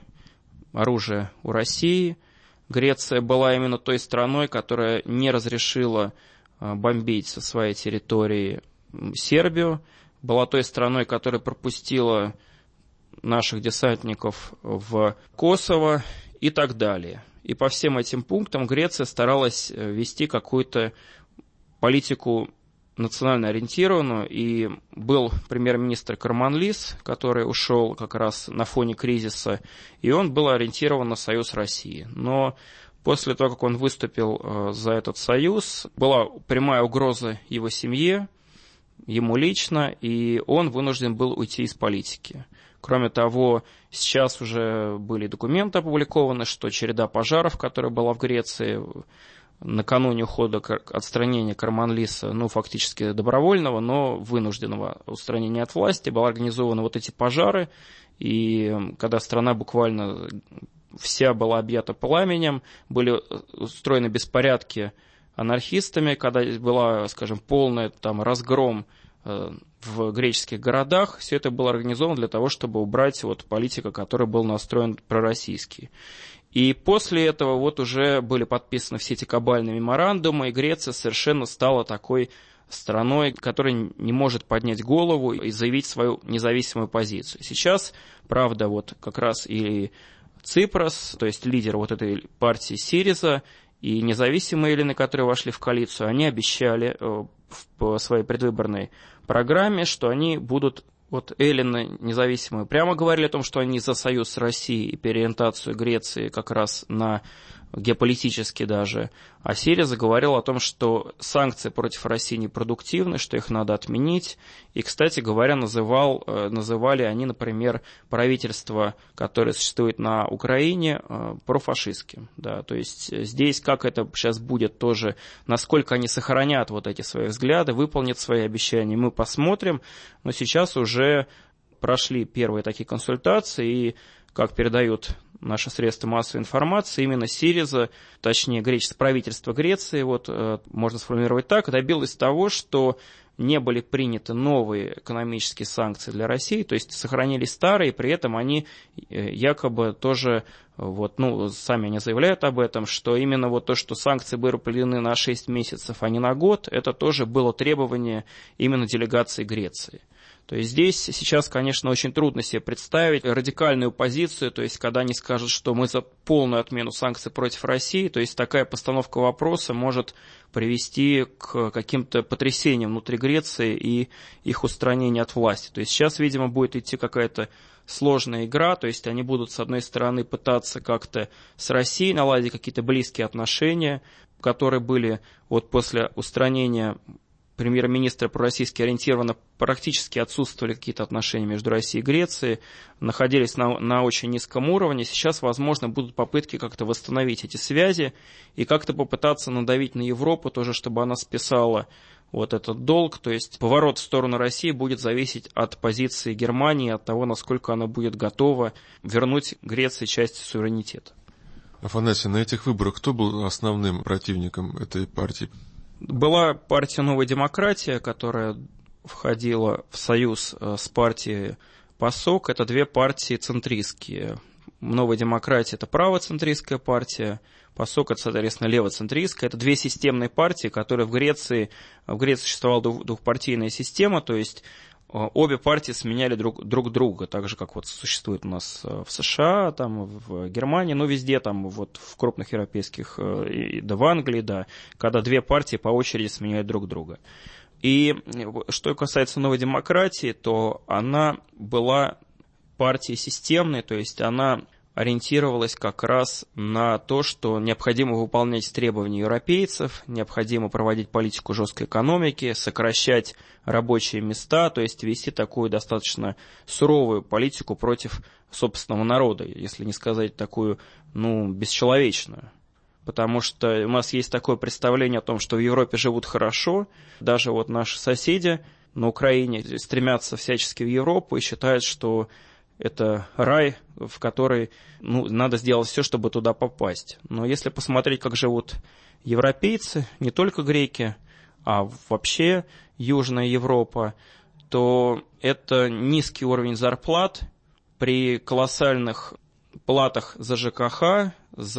оружие у России. Греция была именно той страной, которая не разрешила бомбить со своей территории Сербию, была той страной, которая пропустила наших десантников в Косово и так далее. И по всем этим пунктам Греция старалась вести какую-то политику национально ориентированную, и был премьер-министр Карманлис, который ушел как раз на фоне кризиса, и он был ориентирован на союз России. Но после того, как он выступил за этот союз, была прямая угроза его семье, ему лично, и он вынужден был уйти из политики. Кроме того, сейчас уже были документы опубликованы, что череда пожаров, которая была в Греции накануне ухода, отстранения Карманлиса, ну, фактически добровольного, но вынужденного устранения от власти, были организованы вот эти пожары, и когда страна буквально вся была объята пламенем, были устроены беспорядки анархистами, когда была, скажем, полный там разгром в греческих городах, все это было организовано для того, чтобы убрать вот политика, который был настроен пророссийский. И после этого вот уже были подписаны все эти кабальные меморандумы, и Греция совершенно стала такой страной, которая не может поднять голову и заявить свою независимую позицию. Сейчас, правда, вот как раз и Ципрос, то есть лидер вот этой партии Сириза, и независимые эллины, которые вошли в коалицию, они обещали в своей предвыборной программе, что они будут, вот эллины независимые прямо говорили о том, что они за союз с Россией и переориентацию Греции как раз на геополитически даже, а Сириза говорил о том, что санкции против России непродуктивны, что их надо отменить. И, кстати говоря, называл, называли они, например, правительство, которое существует на Украине, профашистским. Да, то есть здесь, как это сейчас будет тоже, насколько они сохранят вот эти свои взгляды, выполнят свои обещания, мы посмотрим. Но сейчас уже прошли первые такие консультации, и, как передают наши средства массовой информации, именно Сириза, точнее греческое правительство Греции, вот, можно сформулировать так, добилось того, что не были приняты новые экономические санкции для России, то есть сохранились старые, при этом они якобы тоже, вот, ну, сами они заявляют об этом, что именно вот то, что санкции были определены на шесть месяцев, а не на год, это тоже было требование именно делегации Греции. То есть здесь сейчас, конечно, очень трудно себе представить радикальную позицию, то есть когда они скажут, что мы за полную отмену санкций против России, то есть такая постановка вопроса может привести к каким-то потрясениям внутри Греции и их устранению от власти. То есть сейчас, видимо, будет идти какая-то сложная игра, то есть они будут, с одной стороны, пытаться как-то с Россией наладить какие-то близкие отношения, которые были вот после устранения премьер-министра пророссийски ориентированно, практически отсутствовали какие-то отношения между Россией и Грецией, находились на, на очень низком уровне. Сейчас, возможно, будут попытки как-то восстановить эти связи и как-то попытаться надавить на Европу тоже, чтобы она списала вот этот долг. То есть поворот в сторону России будет зависеть от позиции Германии, от того, насколько она будет готова вернуть Греции часть суверенитета. Афанасий, на этих выборах кто был основным противником этой партии? Была партия «Новая демократия», которая входила в союз с партией ПАСОК. Это две партии центристские. Новая демократия — это правоцентристская партия, ПАСОК — это, соответственно, левоцентристская. Это две системные партии, которые в Греции, в Греции существовала двухпартийная система, то есть обе партии сменяли друг, друг друга, так же, как вот существует у нас в США, там, в Германии, ну, везде, там, вот в крупных европейских, да в Англии, да, когда две партии по очереди сменяют друг друга. И что касается Новой демократии, то она была партией системной, то есть она ориентировалась как раз на то, что необходимо выполнять требования европейцев, необходимо проводить политику жесткой экономики, сокращать рабочие места, то есть вести такую достаточно суровую политику против собственного народа, если не сказать такую, ну, бесчеловечную. Потому что у нас есть такое представление о том, что в Европе живут хорошо, даже вот наши соседи на Украине стремятся всячески в Европу и считают, что это рай, в который, ну, надо сделать все, чтобы туда попасть. Но если посмотреть, как живут европейцы, не только греки, а вообще Южная Европа, то это низкий уровень зарплат при колоссальных платах за ЖКХ,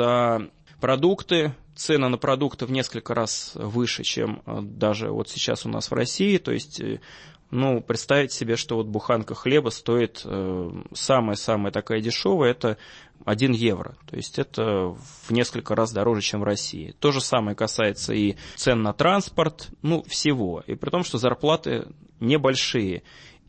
за продукты. Цены на продукты в несколько раз выше, чем даже вот сейчас у нас в России. То есть, ну, представить себе, что вот буханка хлеба стоит э, самая-самая такая дешевая, это один евро. То есть это в несколько раз дороже, чем в России. То же самое касается и цен на транспорт, ну, всего. И при том, что зарплаты небольшие.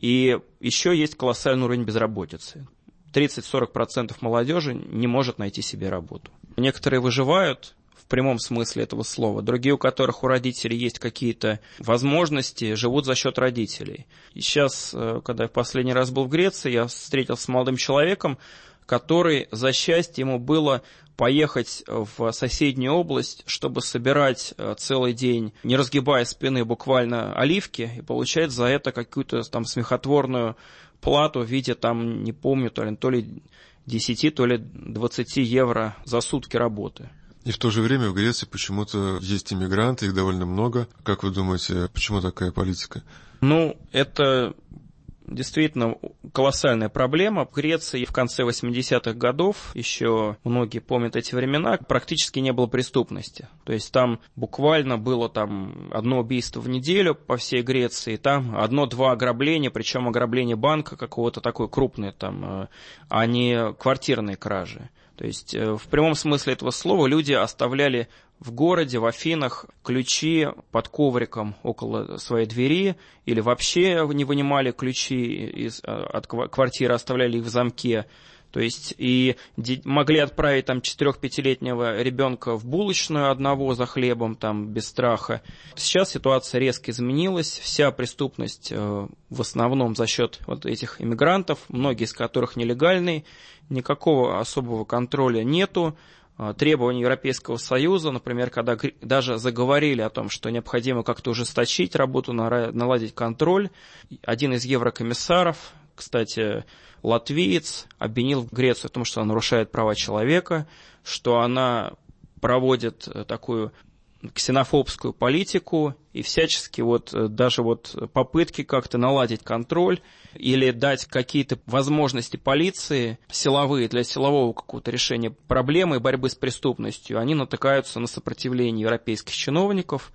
И еще есть колоссальный уровень безработицы. тридцать-сорок процентов молодежи не может найти себе работу. Некоторые выживают в прямом смысле этого слова, другие, у которых у родителей есть какие-то возможности, живут за счет родителей. И сейчас, когда я в последний раз был в Греции, я встретился с молодым человеком, который за счастье ему было поехать в соседнюю область, чтобы собирать целый день, не разгибая спины, буквально оливки, и получать за это какую-то там смехотворную плату в виде, там, не помню, то ли, то ли десять, то ли двадцать евро за сутки работы. И в то же время в Греции почему-то есть иммигранты, их довольно много. Как вы думаете, почему такая политика? Ну, это действительно колоссальная проблема. В Греции в конце восьмидесятых годов, еще многие помнят эти времена, практически не было преступности. То есть там буквально было там одно убийство в неделю по всей Греции, там одно-два ограбления, причем ограбление банка какого-то такое крупное, там, а не квартирные кражи. То есть в прямом смысле этого слова люди оставляли в городе, в Афинах, ключи под ковриком около своей двери или вообще не вынимали ключи из, от квартиры, оставляли их в замке. То есть и могли отправить там четырех-пятилетнего ребенка в булочную одного за хлебом, там, без страха. Сейчас ситуация резко изменилась. Вся преступность в основном за счет вот этих иммигрантов, многие из которых нелегальные, никакого особого контроля нету. Требования Европейского Союза, например, когда даже заговорили о том, что необходимо как-то ужесточить работу, наладить контроль, один из еврокомиссаров, кстати, латвиец, обвинил Грецию в том, что она нарушает права человека, что она проводит такую ксенофобскую политику и всячески вот даже вот попытки как-то наладить контроль или дать какие-то возможности полиции силовые для силового какого-то решения проблемы и борьбы с преступностью, они натыкаются на сопротивление европейских чиновников.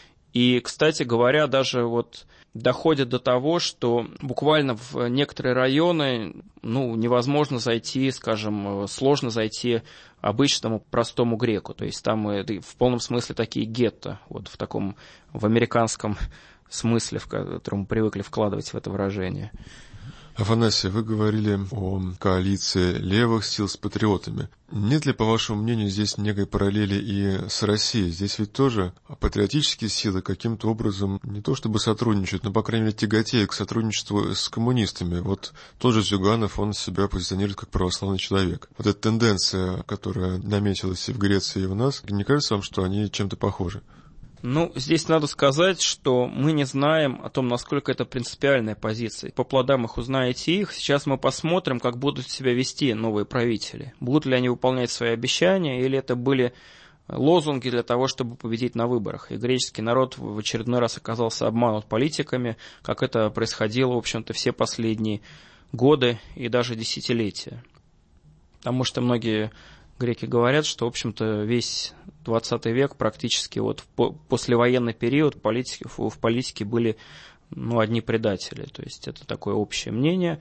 И, кстати говоря, даже вот доходит до того, что буквально в некоторые районы, ну, невозможно зайти, скажем, сложно зайти обычному простому греку. То есть там в полном смысле такие гетто, вот в таком, в американском смысле, в котором мы привыкли вкладывать в это выражение. Афанасий, вы говорили о коалиции левых сил с патриотами. Нет ли, по вашему мнению, здесь некой параллели и с Россией? Здесь ведь тоже патриотические силы каким-то образом не то чтобы сотрудничают, но, по крайней мере, тяготеют к сотрудничеству с коммунистами. Вот тот же Зюганов, он себя позиционирует как православный человек. Вот эта тенденция, которая наметилась и в Греции, и в нас, не кажется вам, что они чем-то похожи? Ну, здесь надо сказать, что мы не знаем о том, насколько это принципиальная позиция. По плодам их узнаете их. Сейчас мы посмотрим, как будут себя вести новые правители. Будут ли они выполнять свои обещания, или это были лозунги для того, чтобы победить на выборах. И греческий народ в очередной раз оказался обманут политиками, как это происходило, в общем-то, все последние годы и даже десятилетия. Потому что многие греки говорят, что, в общем-то, весь двадцатый век практически вот в послевоенный период политики, в политике были ну, одни предатели. То есть это такое общее мнение.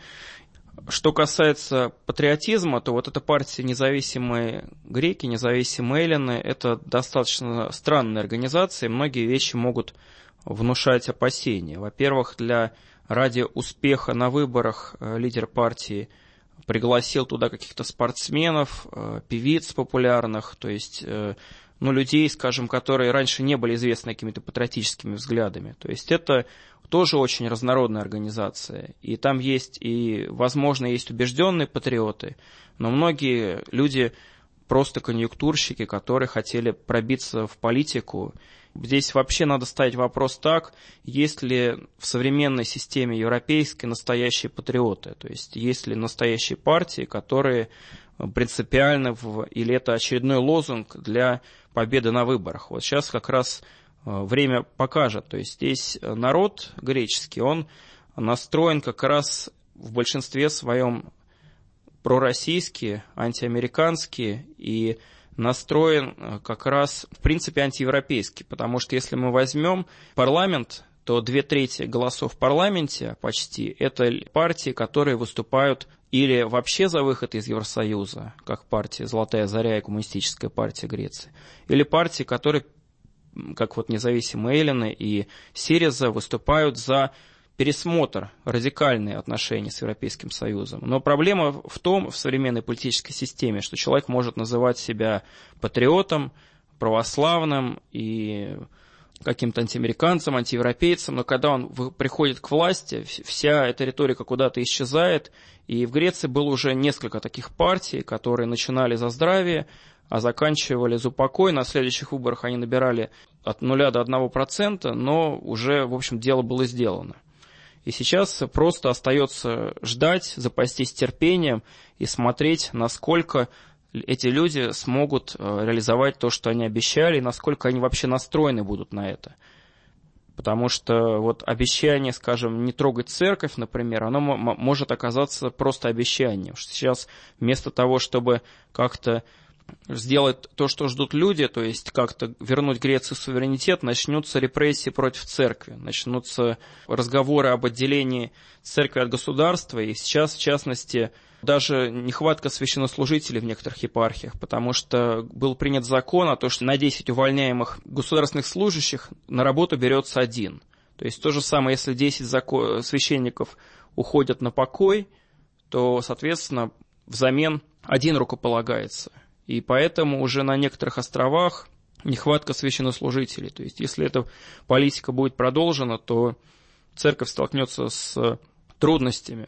Что касается патриотизма, то вот эта партия «Независимые греки», «Независимые эллины» — это достаточно странная организация, и многие вещи могут внушать опасения. Во-первых, для ради успеха на выборах лидер партии пригласил туда каких-то спортсменов, певиц популярных, то есть ну, людей, скажем, которые раньше не были известны какими-то патриотическими взглядами. То есть это тоже очень разнородная организация. И там есть и, возможно, есть убежденные патриоты, но многие люди просто конъюнктурщики, которые хотели пробиться в политику. Здесь вообще надо ставить вопрос так, есть ли в современной системе европейской настоящие патриоты, то есть есть ли настоящие партии, которые принципиально, в, или это очередной лозунг для победы на выборах. Вот сейчас как раз время покажет, то есть здесь народ греческий, он настроен как раз в большинстве своем пророссийский, антиамериканский и настроен как раз, в принципе, антиевропейский, потому что если мы возьмем парламент, то две трети голосов в парламенте почти это партии, которые выступают или вообще за выход из Евросоюза, как партия «Золотая заря» и Коммунистическая партия Греции, или партии, которые, как вот независимые эллины и Сириза, выступают за пересмотр, радикальные отношения с Европейским Союзом. Но проблема в том, в современной политической системе, что человек может называть себя патриотом, православным и каким-то антиамериканцем, антиевропейцем, но когда он приходит к власти, вся эта риторика куда-то исчезает, и в Греции было уже несколько таких партий, которые начинали за здравие, а заканчивали за упокой. На следующих выборах они набирали от нуля до одного процента, но уже, в общем, дело было сделано. И сейчас просто остается ждать, запастись терпением и смотреть, насколько эти люди смогут реализовать то, что они обещали, и насколько они вообще настроены будут на это. Потому что вот обещание, скажем, не трогать церковь, например, оно м- может оказаться просто обещанием. Сейчас вместо того, чтобы как-то сделать то, что ждут люди, то есть как-то вернуть Греции суверенитет, начнутся репрессии против церкви, начнутся разговоры об отделении церкви от государства, и сейчас, в частности, даже нехватка священнослужителей в некоторых епархиях, потому что был принят закон о том, что на десять увольняемых государственных служащих на работу берется один. То есть то же самое, если десять закон... священников уходят на покой, то, соответственно, взамен один рукополагается. И поэтому уже на некоторых островах нехватка священнослужителей. То есть если эта политика будет продолжена, то церковь столкнется с трудностями.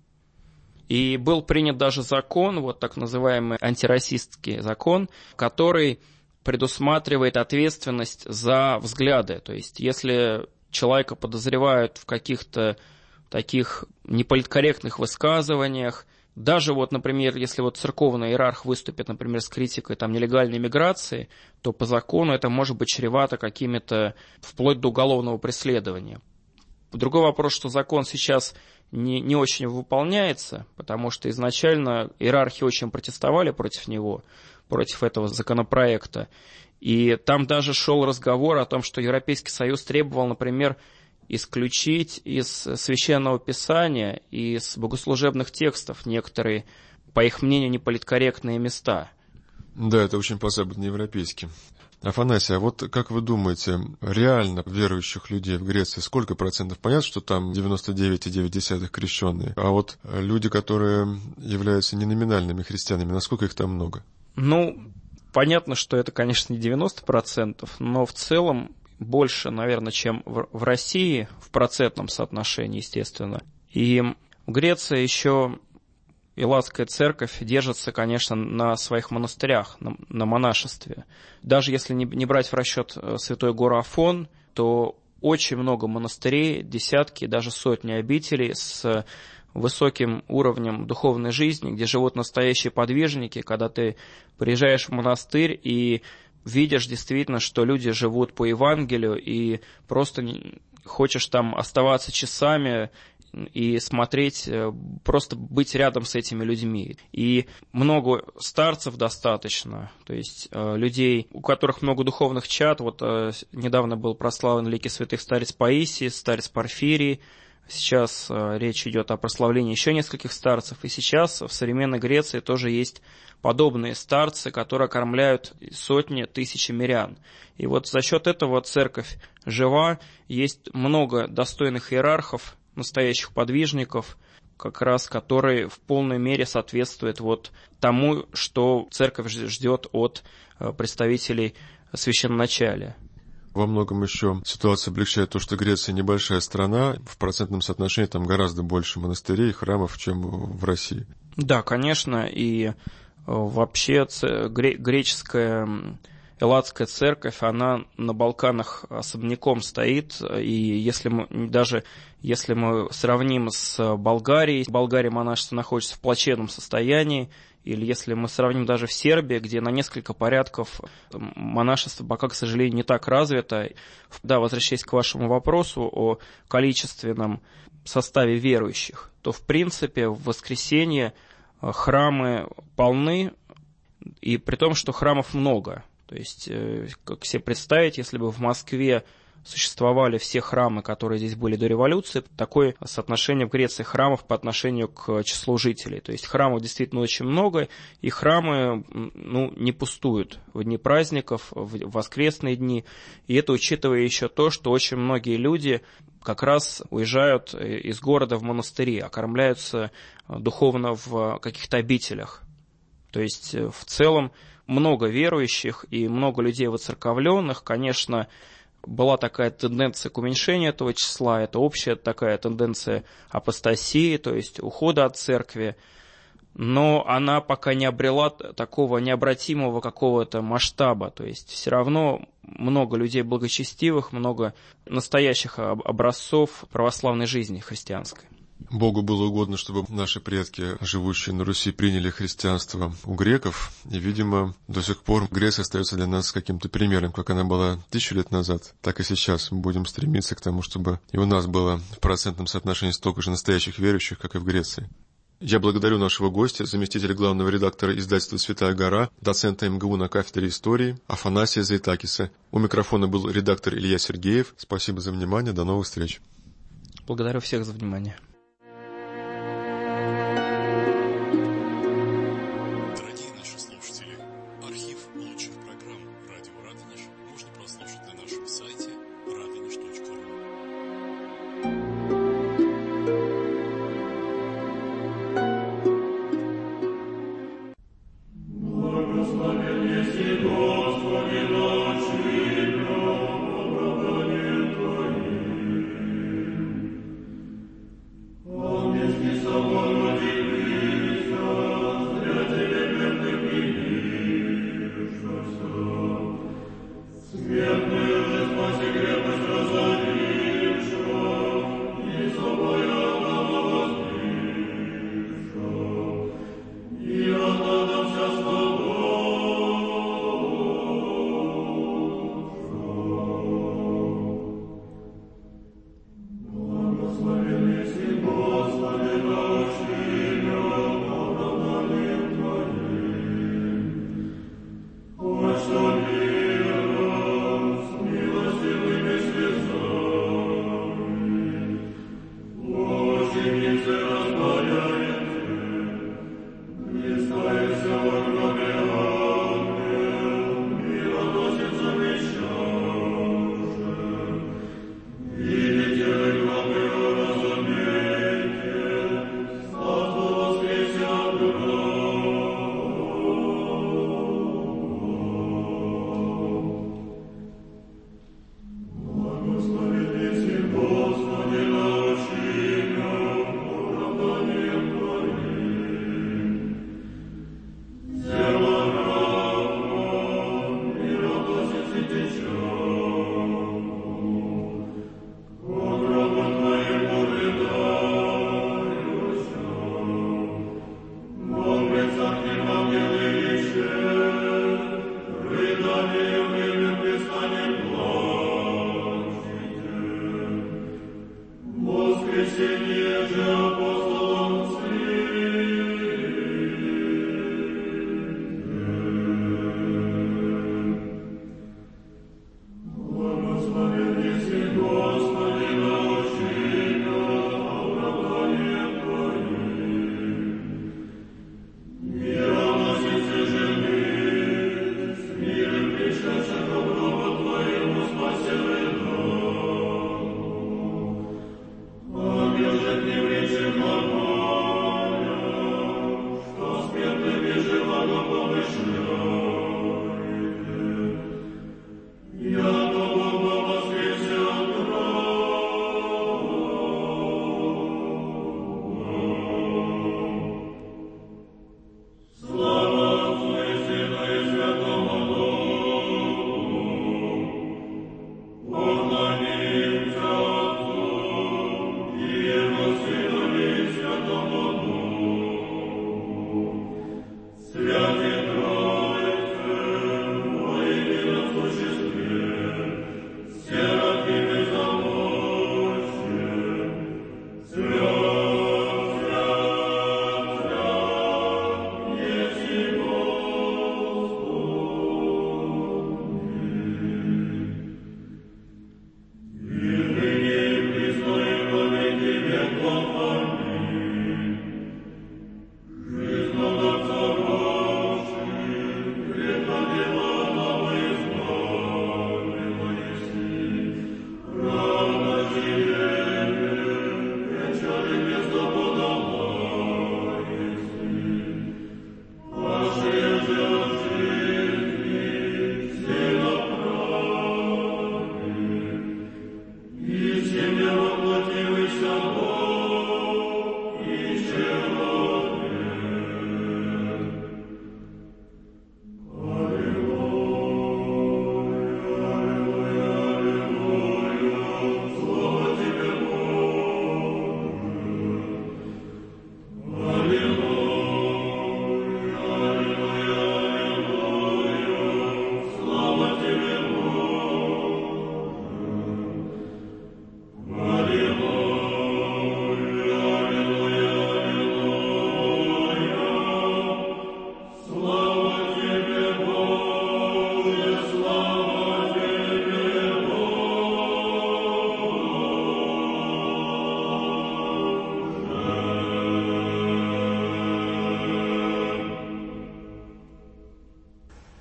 И был принят даже закон, вот так называемый антирасистский закон, который предусматривает ответственность за взгляды. То есть если человека подозревают в каких-то таких неполиткорректных высказываниях, даже вот, например, если вот церковный иерарх выступит, например, с критикой там, нелегальной миграции, то по закону это может быть чревато какими-то, вплоть до уголовного преследования. Другой вопрос, что закон сейчас не, не очень выполняется, потому что изначально иерархи очень протестовали против него, против этого законопроекта. И там даже шел разговор о том, что Европейский Союз требовал, например, исключить из Священного Писания и из богослужебных текстов некоторые, по их мнению, неполиткорректные места. Да, это очень по-западноевропейски. Афанасий, а вот как вы думаете, реально верующих людей в Греции сколько процентов? Понятно, что там девяносто девять целых девять десятых крещенные, а вот люди, которые являются неноминальными христианами, насколько их там много? Ну, понятно, что это, конечно, не девяносто процентов, но в целом больше, наверное, чем в России, в процентном соотношении, естественно. И в Греции еще Элладская церковь держится, конечно, на своих монастырях, на, на монашестве. Даже если не, не брать в расчет Святой горы Афон, то очень много монастырей, десятки, даже сотни обителей с высоким уровнем духовной жизни, где живут настоящие подвижники, когда ты приезжаешь в монастырь и видишь действительно, что люди живут по Евангелию, и просто хочешь там оставаться часами, и смотреть, просто быть рядом с этими людьми. И много старцев достаточно, то есть людей, у которых много духовных чад. Вот недавно был прославлен лики святых старец Паисий, старец Порфирий. Сейчас речь идет о прославлении еще нескольких старцев. И сейчас в современной Греции тоже есть подобные старцы, которые окормляют сотни, тысячи мирян. И вот за счет этого церковь жива, есть много достойных иерархов, настоящих подвижников, как раз которые в полной мере соответствуют вот тому, что церковь ждет от представителей священноначалия. Во многом еще ситуация облегчает то, что Греция небольшая страна, в процентном соотношении там гораздо больше монастырей и храмов, чем в России. Да, конечно, и вообще греческая элладская церковь, она на Балканах особняком стоит, и если мы, даже если мы сравним с Болгарией, в Болгарии монашество находится в плачевном состоянии, или если мы сравним даже в Сербии, где на несколько порядков монашество пока, к сожалению, не так развито. Да, возвращаясь к вашему вопросу о количественном составе верующих, то, в принципе, в воскресенье храмы полны, и при том, что храмов много. То есть, как себе представить, если бы в Москве существовали все храмы, которые здесь были до революции, такое соотношение в Греции храмов по отношению к числу жителей. То есть храмов действительно очень много, и храмы ну, не пустуют в дни праздников, в воскресные дни. И это учитывая еще то, что очень многие люди как раз уезжают из города в монастыри, окормляются духовно в каких-то обителях. То есть в целом много верующих и много людей воцерковленных, конечно, была такая тенденция к уменьшению этого числа, это общая такая тенденция апостасии, то есть ухода от церкви, но она пока не обрела такого необратимого какого-то масштаба, то есть все равно много людей благочестивых, много настоящих образцов православной жизни христианской. Богу было угодно, чтобы наши предки, живущие на Руси, приняли христианство у греков, и, видимо, до сих пор Греция остается для нас каким-то примером, как она была тысячу лет назад, так и сейчас мы будем стремиться к тому, чтобы и у нас было в процентном соотношении столько же настоящих верующих, как и в Греции. Я благодарю нашего гостя, заместителя главного редактора издательства «Святая гора», доцента эм гэ у на кафедре истории Афанасия Заитакиса. У микрофона был редактор Илья Сергеев. Спасибо за внимание, до новых встреч. Благодарю всех за внимание.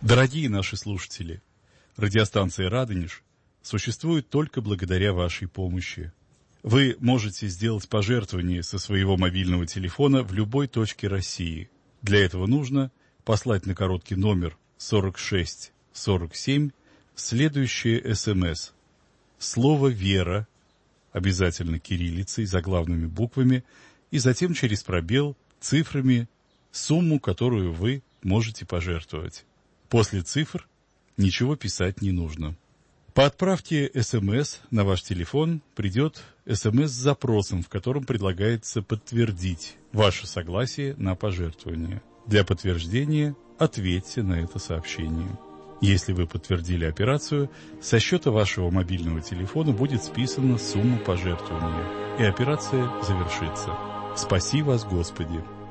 Дорогие наши слушатели, радиостанция «Радонеж» существует только благодаря вашей помощи. Вы можете сделать пожертвование со своего мобильного телефона в любой точке России. Для этого нужно послать на короткий номер сорок шесть сорок семь следующее СМС. Слово «Вера», обязательно кириллицей, заглавными буквами, и затем через пробел цифрами сумму, которую вы можете пожертвовать. После цифр ничего писать не нужно. По отправке СМС на ваш телефон придет СМС с запросом, в котором предлагается подтвердить ваше согласие на пожертвование. Для подтверждения ответьте на это сообщение. Если вы подтвердили операцию, со счета вашего мобильного телефона будет списана сумма пожертвования, и операция завершится. Спаси вас, Господи!